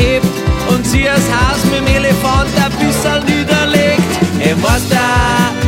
hebt und sie das Haus mit dem Elefant ein bisschen niederlegt. Hey Master,